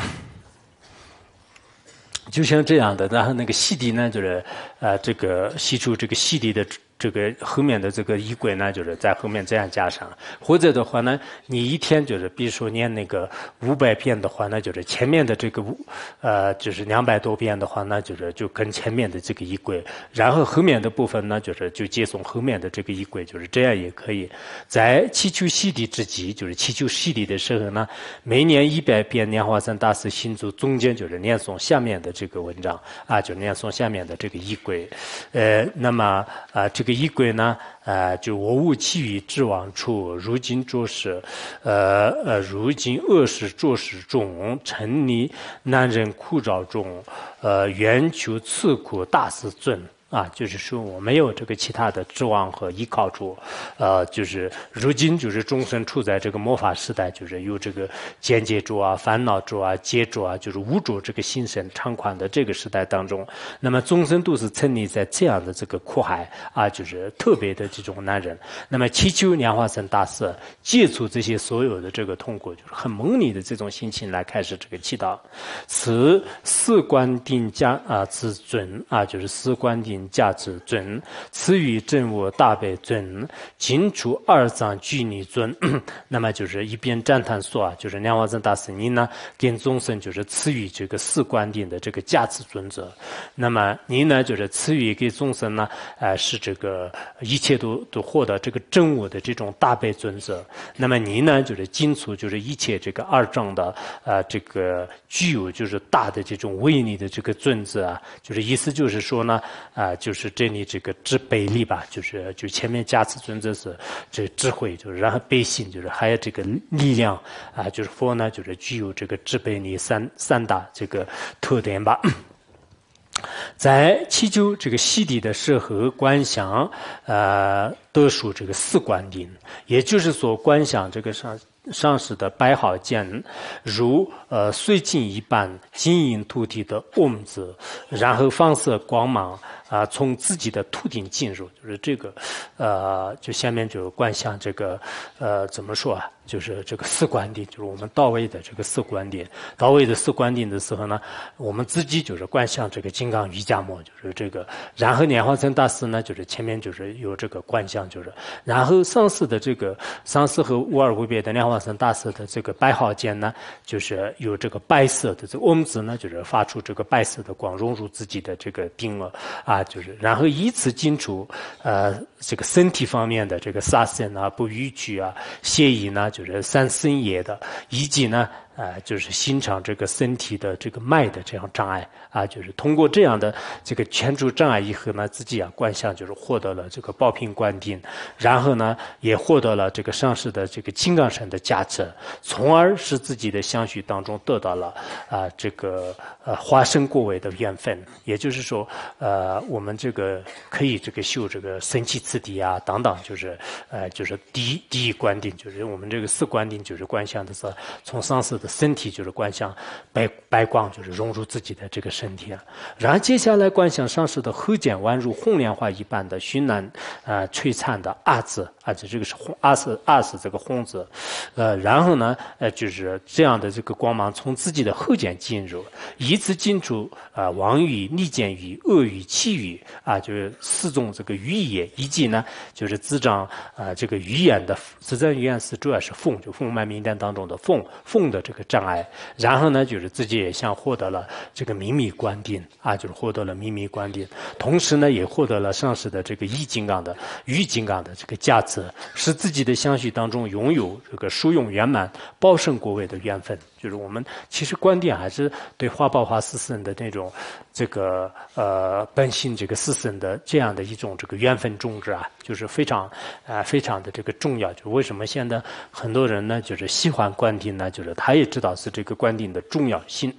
就像这样的，然后那个细谛呢，就是呃，这个吸出这个细谛的这个后面的这个仪轨呢，就是在后面这样加上。或者的话呢，你一天就是比如说念那个五百遍的话呢，就是前面的这个五呃，就是两百多遍的话呢，就是就跟前面的这个仪轨，然后后面的部分呢，就是就接送后面的这个仪轨，就是这样也可以。在祈求细谛之际，就是祈求细谛的时候呢，每年一百遍莲花生大师心咒中间就是念诵下面的这个文章啊，就念诵下面的这个仪轨，呃，那么啊这个仪轨呢，呃，就我无其余至往处，如今着实，呃呃，如今恶事着实中，沉溺难忍苦恼中，呃，愿求赐苦大师尊。啊，就是说我没有这个其他的指望和依靠处，呃，就是如今就是众生处在这个末法时代，就是有这个见解着啊、烦恼着啊、结着啊，就是无着这个心神长宽的这个时代当中，那么众生都是沉溺在这样的这个苦海啊，就是特别的这种难忍。那么祈求莲花生大师解除这些所有的这个痛苦，就是很蒙溺的这种心情来开始这个祈祷。此四观定家啊之尊啊，就是四观定。价值尊，此语真我大悲尊，尽除二藏具尼尊。那么就是一边赞叹说啊，就是莲花生大师你呢，跟众生就是赐予这个四观定的这个价值尊者。那么你呢，就是赐予给众生呢，呃，是这个一切都都获得这个真我的这种大悲尊者。那么你呢，就是尽除就是一切这个二障的呃这个具有就是大的这种威力的这个尊者啊，就是意思就是说呢，啊、呃。就是这里这个智悲力吧，就是就前面加持尊者是这智慧，就是然后悲心，就是还有这个力量啊，就是佛呢，就是具有这个智悲力三三大这个特点吧。在祈求这个细谛的时候，观想呃得属这个四观定，也就是说观想这个上。上师的白毫剑如呃水晶一般晶莹凸体的嗡字，然后放射光芒啊、呃，从自己的秃顶进入，就是这个呃，就下面就观想这个呃怎么说啊？就是这个四观定，就是我们到位的这个四观定，到位的四观定的时候呢，我们自己就是观想这个金刚瑜伽摩，就是这个，然后莲花生大师呢，就是前面就是有这个观想，就是然后上师的这个上师和无二无别的莲花生大师的这个白毫剑呢，就是有这个白色的这个嗡字呢，就是发出这个白色的光，融入自己的这个定额啊，就是然后以此进出呃这个身体方面的这个杀生啊、不逾矩啊、邪淫呢。就是三生业的，以及呢，呃，就是欣赏这个身体的这个脉的这样障碍啊，就是通过这样的这个全除障碍以后呢，自己啊观想就是获得了这个报品观定，然后呢也获得了这个上师的这个金刚神的加持，从而使自己的相续当中得到了啊、呃、这个呃化身过位的缘分，也就是说呃我们这个可以这个修这个神气次第啊等等，就是呃就是第一第一观定，就是我们这个四观定就是观想的时候，从上师的身体就是观想白白光，就是融入自己的这个身体啊。然后接下来观想上师的后肩宛如红莲花一般的绚烂呃璀璨的阿字，而且这个是红阿是阿是这个红字，呃，然后呢呃就是这样的这个光芒从自己的后肩进入，以此进出啊、呃、王语、逆见语、恶语、气语啊，就是四种这个语言，以及呢就是滋长啊、呃、这个语言的滋长语言是主要是风，就风脉名单当中的风风的这个个障碍，然后呢，就是自己也像获得了这个秘密观定啊，就是获得了秘密观定，同时呢，也获得了上师的这个易金刚的玉金刚的这个价值，使自己的相续当中拥有这个殊永圆满、报胜果位的缘分。就是我们其实观点还是对花报华四圣的那种这个呃本性这个四圣的这样的一种这个缘分种植啊，就是非常啊、呃、非常的这个重要。就为什么现在很多人呢，就是喜欢观定呢，就是他也知道是这个观定的重要性。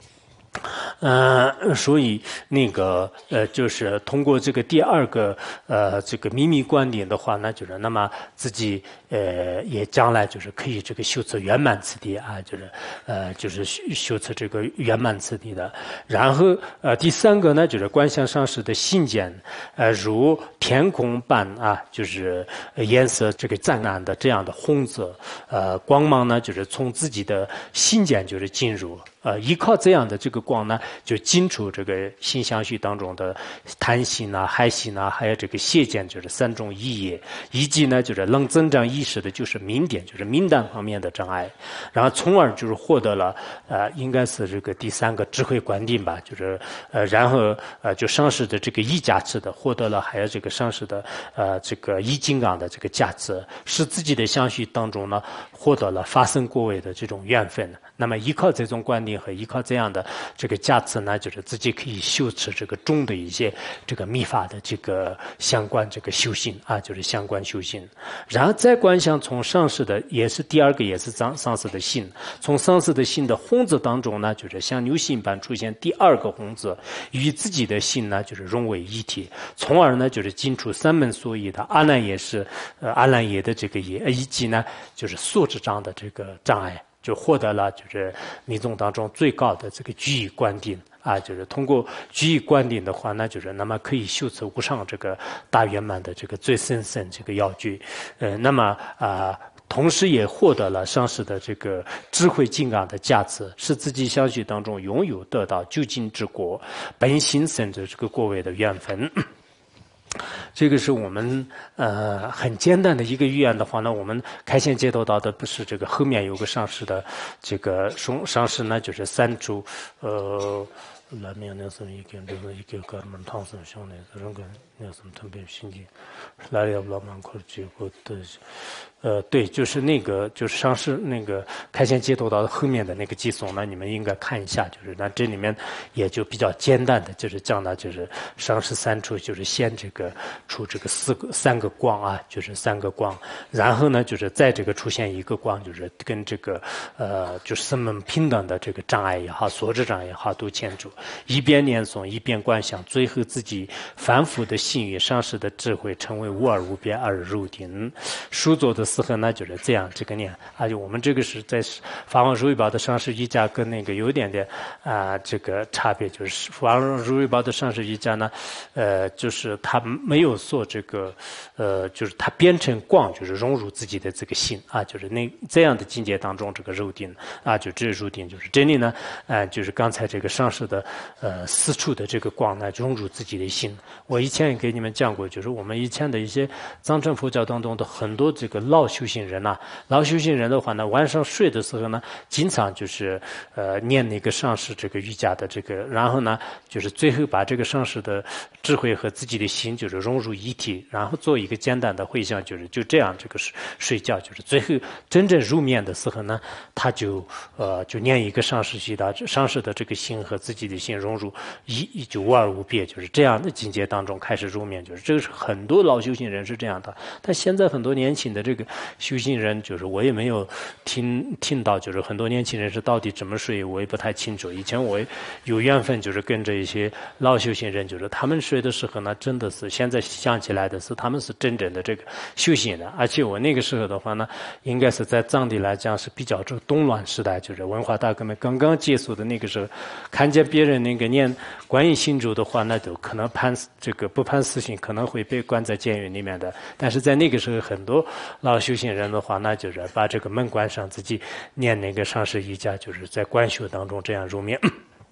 呃，所以那个呃，就是通过这个第二个呃这个秘密观点的话呢，就是那么自己呃也将来就是可以这个修持圆满次第啊，就是呃就是修修持这个圆满次第的。然后呃第三个呢，就是观想上师的信件，呃如天空般啊，就是颜色这个湛蓝的这样的红色，呃光芒呢，就是从自己的信件就是进入。呃，依靠这样的这个光呢，就进出这个心相续当中的贪心啊、害心啊，还有这个邪见，就是三种意业，以及呢，就是能增长意识的，就是明点，就是明单方面的障碍，然后从而就是获得了呃，应该是这个第三个智慧观定吧，就是呃，然后呃，就上师的这个意价值的获得了，还有这个上师的呃这个意金刚的这个价值，使自己的相续当中呢，获得了发生过位的这种缘分。那么依靠这种观念和依靠这样的这个价值呢，就是自己可以修持这个中的一些这个密法的这个相关这个修行啊，就是相关修行。然后再观想从上师的，也是第二个，也是上上师的心，从上师的心的红字当中呢，就是像牛心般出现第二个红字，与自己的心呢就是融为一体，从而呢就是进出三门所依的阿难也是呃阿难耶的这个也，以及呢就是素质上的这个障碍。就获得了就是密宗当中最高的这个居易观定啊，就是通过居易观定的话，那就是那么可以修持无上这个大圆满的这个最深深这个要诀，呃，那么啊。同时也获得了上师的这个智慧金刚的价值，使自己相续当中拥有得到究竟之果、本心生的这个果位的缘分。这个是我们呃很简单的一个预言的话呢，我们开显接头到的不是这个后面有个上师的这个上上师呢，就是三株呃。来面那什么一个就是一个哥们唐僧兄弟，人跟那什么特别心境，来了老满口结果的，呃，对，就是那个就是上师那个开显接头到后面的那个寄送呢，你们应该看一下，就是那这里面也就比较简单的，就是讲的就是上师三处，就是先这个出这个四个三个光啊，就是三个光，然后呢就是在这个出现一个光，就是跟这个呃就是三门平等的这个障碍也好，所知障碍也好都牵住。一边念诵，一边观想，最后自己反复的信与上师的智慧，成为无二无别而入定。书作的时候呢，就是这样这个念。而且我们这个是在法王如意宝的上师瑜伽跟那个有一点点啊、呃、这个差别，就是法王如意宝的上师瑜伽呢，呃，就是他没有做这个呃，就是他变成光，就是融入自己的这个心啊，就是那这样的境界当中，这个入定啊，就这入定就是这里呢，呃，就是刚才这个上师的。呃，四处的这个光呢，融入自己的心。我以前也给你们讲过，就是我们以前的一些藏传佛教当中的很多这个老修行人呐、啊，老修行人的话呢，晚上睡的时候呢，经常就是呃念那个上师这个瑜伽的这个，然后呢，就是最后把这个上师的智慧和自己的心就是融入一体，然后做一个简单的回向，就是就这样这个睡睡觉，就是最后真正入眠的时候呢，他就呃就念一个上师系的上师的这个心和自己的心融入一就无二无别，就是这样的境界当中开始入眠，就是这个是很多老修行人是这样的。但现在很多年轻的这个修行人，就是我也没有听听到，就是很多年轻人是到底怎么睡，我也不太清楚。以前我有缘分，就是跟着一些老修行人，就是他们睡的时候呢，真的是现在想起来的是他们是真正的这个修行人。而且我那个时候的话呢，应该是在藏地来讲是比较这个动乱时代，就是文化大革命刚刚结束的那个时候，看见别人那个念观音心咒的话，那就可能判这个不判死刑，可能会被关在监狱里面的。但是在那个时候，很多老修行人的话，那就是把这个门关上，自己念那个上师瑜伽，就是在观修当中这样入眠。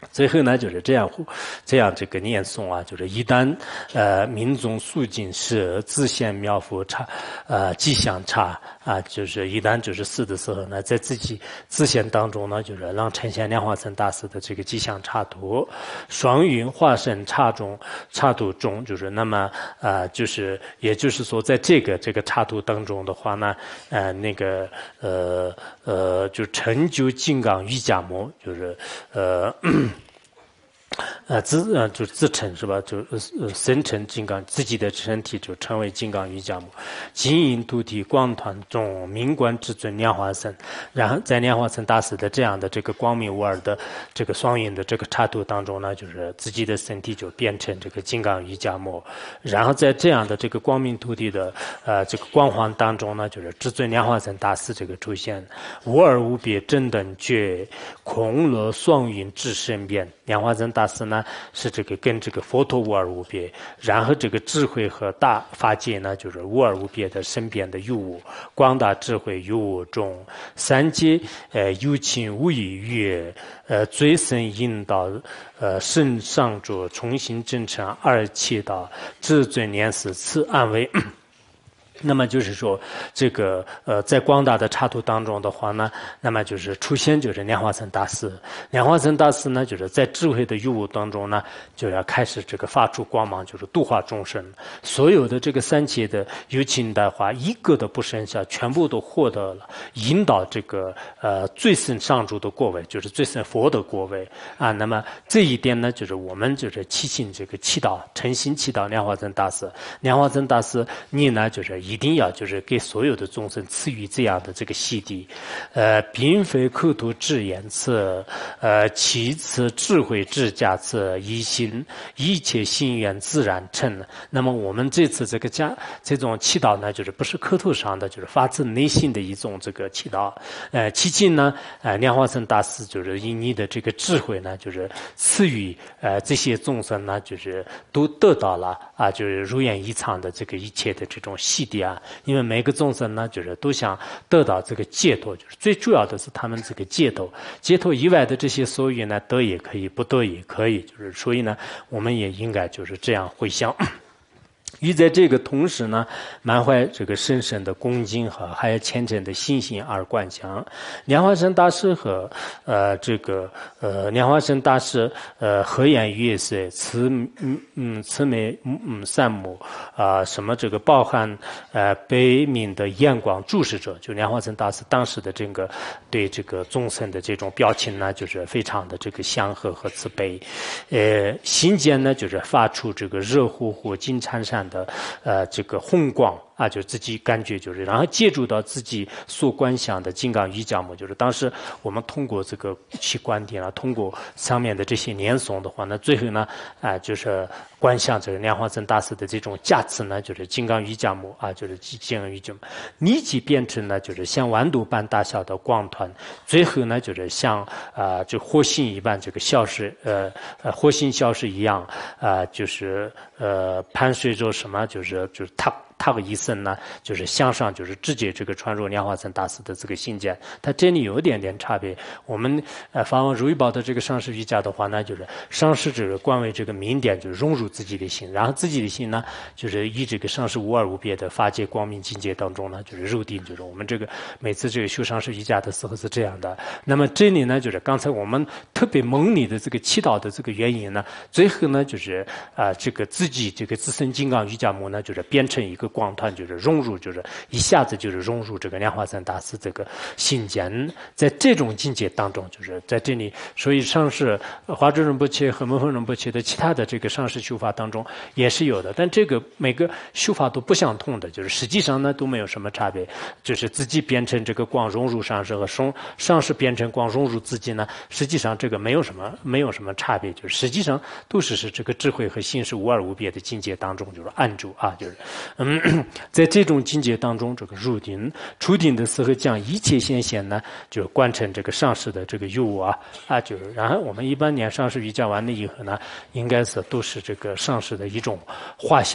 最后呢，就是这样，这样这个念诵啊，就是一旦呃民众肃静是自显妙福差，呃吉祥差啊，就是一旦就是死的时候呢，在自己自显当中呢，就是让呈现莲花生大师的这个吉祥差图，双云化身差中差图中，就是那么呃就是也就是说，在这个这个差图当中的话呢，呃那个呃呃就成就金刚瑜伽摩，就是呃。呃，自呃就自成是吧？就呃生成金刚，自己的身体就成为金刚瑜伽母，金银土地光团中明观至尊莲花生，然后在莲花生大师的这样的这个光明无二的这个双云的这个插图当中呢，就是自己的身体就变成这个金刚瑜伽母，然后在这样的这个光明土地的呃这个光环当中呢，就是至尊莲花生大师这个出现，无二无别正等觉空乐双云至身边，莲花生大师呢是这个跟这个佛陀无二无别，然后这个智慧和大法界呢就是无二无别的身边的有无，广大智慧有无中，三界呃有情无异于呃最深引导呃圣上主重新真诚二切道至尊莲师赐安慰。那么就是说，这个呃，在广大的插图当中的话呢，那么就是出现就是莲花生大师，莲花生大师呢，就是在智慧的有无当中呢，就要开始这个发出光芒，就是度化众生。所有的这个三界的有情的话，一个都不剩下，全部都获得了引导这个呃最胜上主的果位，就是最胜佛的果位啊。那么这一点呢，就是我们就是祈请这个祈祷，诚心祈祷莲花生大师，莲花生大师你呢就是一定要就是给所有的众生赐予这样的这个洗涤，呃，并非口头之言辞，呃，其次智慧之加持，一心一切心愿自然成。那么我们这次这个加这种祈祷呢，就是不是口头上的，就是发自内心的一种这个祈祷。呃，其近呢，呃，莲花生大师就是以你的这个智慧呢，就是赐予呃这些众生呢，就是都得到了啊，就是如愿以偿的这个一切的这种洗涤。因为每个众生呢，就是都想得到这个解脱，就是最主要的是他们这个解脱。解脱以外的这些所有呢，得也可以，不得也可以，就是所以呢，我们也应该就是这样回想。于在这个同时呢，满怀这个深深的恭敬和还有虔诚的信心而观想。莲花生大师和呃这个呃莲花生大师呃和颜悦色，慈嗯嗯慈眉嗯善目啊、呃、什么这个包含呃悲悯的眼光注视着，就莲花生大师当时的这个对这个众生的这种表情呢，就是非常的这个祥和和慈悲。呃心间呢就是发出这个热乎乎金灿灿的呃这个红光啊，就自己感觉就是，然后借助到自己所观想的金刚瑜伽母，就是当时我们通过这个去观点啊，通过上面的这些念诵的话呢，最后呢啊、呃、就是观想这个莲花生大师的这种加持呢，就是金刚瑜伽母啊，就是金刚瑜伽母立即变成呢就是像豌豆般大小的光团，最后呢就是像啊、呃、就火星一般这个消失呃呃火星消失一样啊、呃、就是呃伴随着什么就是就是它它的一生呢，就是向上，就是直接这个传入莲花生大师的这个信件，它这里有一点点差别。我们呃法王如意宝的这个上师瑜伽的话呢，就是上师这个观为这个明点，就是融入自己的心，然后自己的心呢，就是以这个上师无二无别的法界光明境界当中呢，就是入定，就是我们这个每次这个修上师瑜伽的时候是这样的。那么这里呢，就是刚才我们特别蒙你的这个祈祷的这个原因呢，最后呢，就是啊、呃、这个自己这个自身金刚瑜伽母呢，就是变成一个光团，就是融入，就是一下子就是融入这个莲花生大师这个心间，在这种境界当中，就是在这里，所以上师华住仁波切和摩诃仁波切的其他的这个上师修法当中也是有的，但这个每个修法都不相同的，就是实际上呢都没有什么差别，就是自己变成这个光融入上师和上上师变成光融入自己呢，实际上这个没有什么没有什么差别，就是实际上都是是这个智慧和心是无二无别的境界当中，就是按住啊，就是嗯。在这种境界当中，这个入定出定的时候，将一切现象呢，就观成这个上师的这个有无啊啊，就是然后我们一般念上师瑜伽完了以后呢，应该是都是这个上师的一种化现呐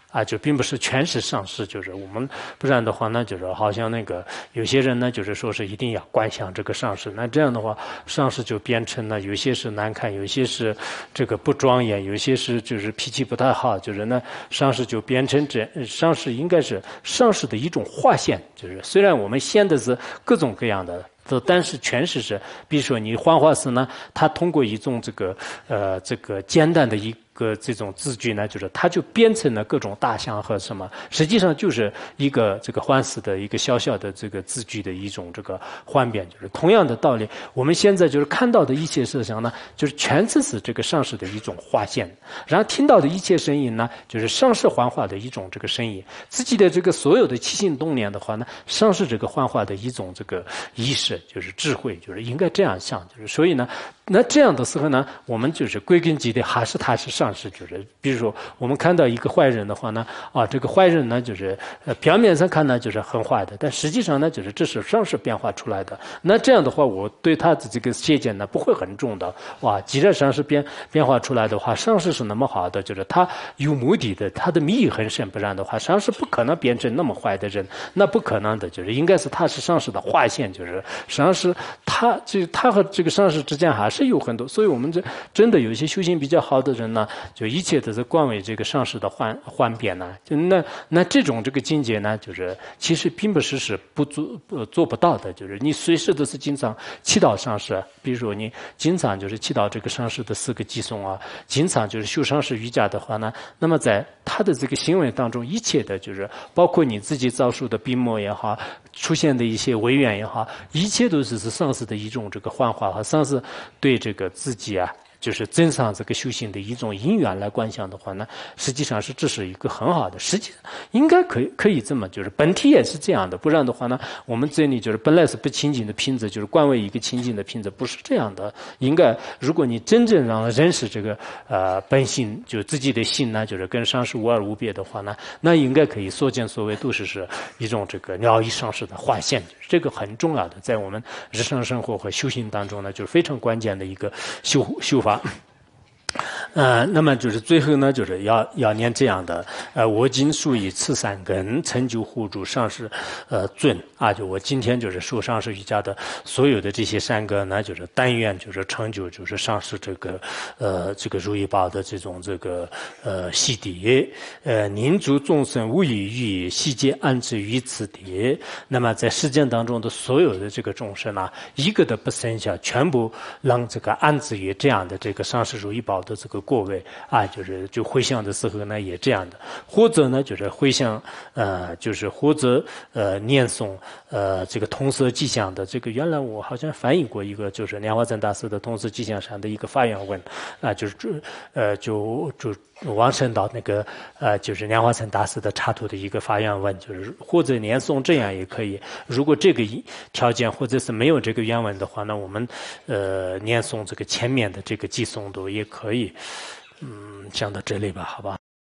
啊，就并不是全是上师，就是我们不然的话呢，就是好像那个有些人呢，就是说是一定要观想这个上师，那这样的话，上师就变成了有些是难看，有些是这个不庄严，有些是就是脾气不太好，就是呢，上师就变成这上师应该是上师的一种化现，就是虽然我们现的是各种各样的。但是全是是，比如说你幻化师呢，他通过一种这个呃这个简单的一个这种字句呢，就是他就编成了各种大象和什么，实际上就是一个这个幻师的一个小小的这个字句的一种这个幻变，就是同样的道理。我们现在就是看到的一切事项呢，就是全是是这个上师的一种化现，然后听到的一切声音呢，就是上师幻化的一种这个声音，自己的这个所有的起心动念的话呢，上师这个幻化的一种这个意识。就是智慧，就是应该这样想，就是所以呢，那这样的时候呢，我们就是归根结底还是他是上师，就是比如说我们看到一个坏人的话呢，啊，这个坏人呢，就是呃表面上看呢就是很坏的，但实际上呢，就是这是上师变化出来的。那这样的话，我对他的这个谢见呢不会很重的。哇，既然上师变变化出来的话，上师是那么好的，就是他有目的的，他的密意很深，不然的话，上师不可能变成那么坏的人，那不可能的，就是应该是他是上师的化现，就是。上师他这他和这个上师之间还是有很多，所以我们这真的有一些修行比较好的人呢，就一切都是观为这个上师的幻幻变呢，就那那这种这个境界呢，就是其实并不是是不做呃做不到的，就是你随时都是经常祈祷上师，比如说你经常就是祈祷这个上师的四个偈颂啊，经常就是修上师瑜伽的话呢，那么在他的这个行为当中，一切的就是包括你自己造出的病魔也好，出现的一些违缘也好，一切。一切都是是上师的一种这个幻化和上师对这个自己啊，就是增上这个修行的一种因缘来观想的话呢，实际上是这是一个很好的，实际上应该可以可以这么，就是本体也是这样的，不然的话呢，我们这里就是本来是不清净的品质，就是观为一个清净的品质，不是这样的。应该如果你真正让认识这个呃本性，就自己的心呢，就是跟上师无二无别的话呢，那应该可以所见所为都是是一种这个了义上师的化现。这个很重要的，在我们日常生活和修行当中呢，就是非常关键的一个修修法。呃，那么就是最后呢，就是要要念这样的，呃，我今述以此三根成就护主上师，呃，尊啊，就我今天就是说上师瑜伽的所有的这些三个呢，就是但愿就是成就就是上师这个呃这个如意宝的这种这个呃悉地，呃，宁诸众生无以喻，悉皆安置于此地。那么在世间当中的所有的这个众生啊，一个都不剩下，全部让这个安置于这样的这个上师如意宝的这个过位啊，就是就回向的时候呢也这样的，或者呢就是回向呃就是或者呃念诵呃这个通色迹象的这个，原来我好像翻译过一个就是莲花赞大师的通色迹象上的一个发愿文啊，就是呃就就往生到那个呃就是莲花赞大师的插图的一个发愿文，就是或者念诵这样也可以。如果这个条件或者是没有这个愿文的话，那我们呃念诵这个前面的这个偈颂都也可以。嗯，讲到这里吧，好吧。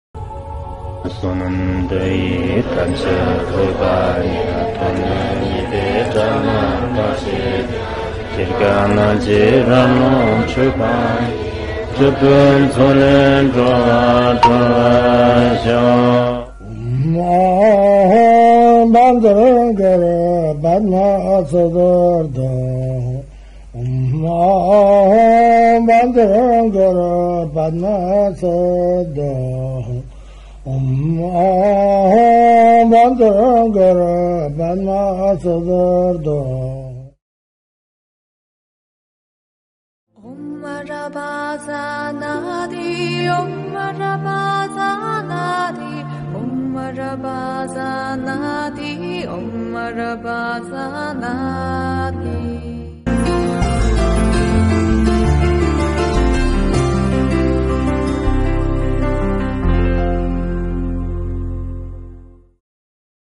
Om Bandhangara Padmasada Om Bandhangara Padmasada Om Rabazanadi Om Rabazanadi Om Rabazanadi Om Rabazanadi